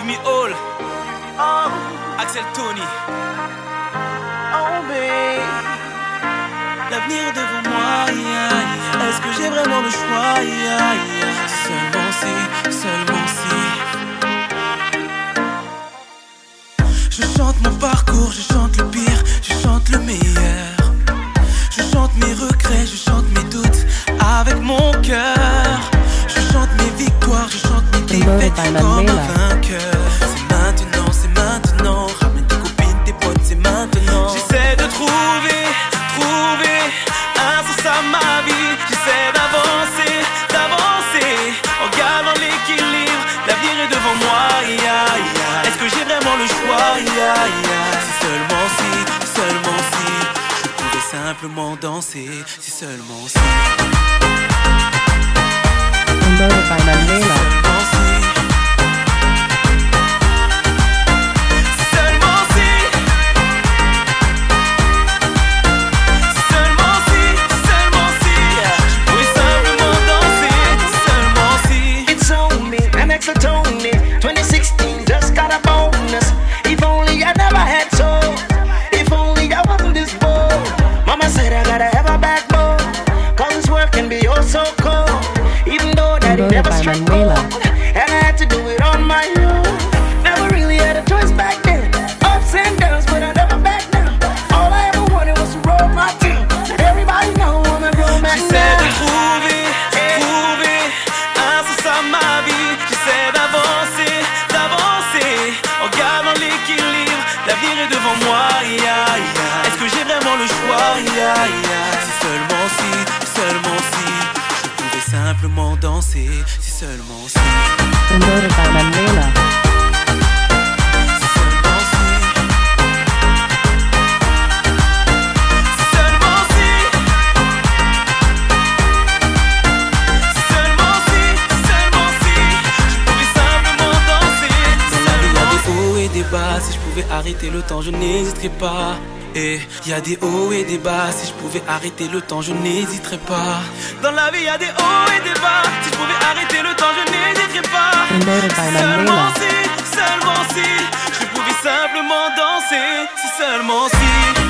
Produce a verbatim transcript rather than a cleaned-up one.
Give me all. Oh, Axel Tony. oh, babe. L'avenir est devant moi. Yeah, yeah. Est-ce que j'ai vraiment le choix? Yeah, yeah. Seulement si, seulement si. Je chante mon parcours, je chante le pire, je chante le meilleur. Je chante mes regrets, je chante mes doutes avec mon cœur. Je chante mes victoires, je chante mes défaites comme un vainqueur. C'est maintenant, c'est maintenant. Ramène tes copines, tes potes, c'est maintenant. J'essaie de trouver, trouver un sens à ma vie. J'essaie d'avancer, d'avancer en gardant l'équilibre. L'avenir est devant moi, yeah, yeah. Est-ce que j'ai vraiment le choix? Yeah, yeah. Si seulement si, seulement si je pouvais simplement danser, si seulement si. Promoted by Mandela. Seulement si. Seulement si. Seulement si, seulement si je pouvais simplement danser, seulement si. It's only an extra Tony. twenty sixteen just got a bonus. If only I never had so. If only I wasn't this bold. Mama said I gotta have a backbone. Cause this work can be oh so cold. Even though that it never struck gold. And I had to do it on my own. Never really had a choice back then. Ups and downs, but I never back down. All I ever wanted was to roll my team. Everybody know I'm a grown man J'essaie de now. trouver, trouver un sens à ma vie. J'essaie d'avancer, d'avancer en gardant l'équilibre. L'avenir est devant moi, yeah, yeah. Est-ce que j'ai vraiment le choix? Yeah, yeah. Si seulement si, seulement si je pouvais simplement danser, si seulement si. Promoted by Mandela. Si seulement si. Si seulement si. Si seulement si, seulement si je pouvais simplement danser. Dans la vie y a des hauts et des bas. Si je pouvais arrêter le temps, je n'hésiterais pas. Et y a des hauts et des bas. Si je pouvais arrêter le temps, je n'hésiterais pas. Dans la vie y a des hauts et des bas. Si je pouvais arrêter le temps, je n'hésiterais pas. Promoted by Seulement Mandela. si, seulement si je pouvais simplement danser, si seulement si.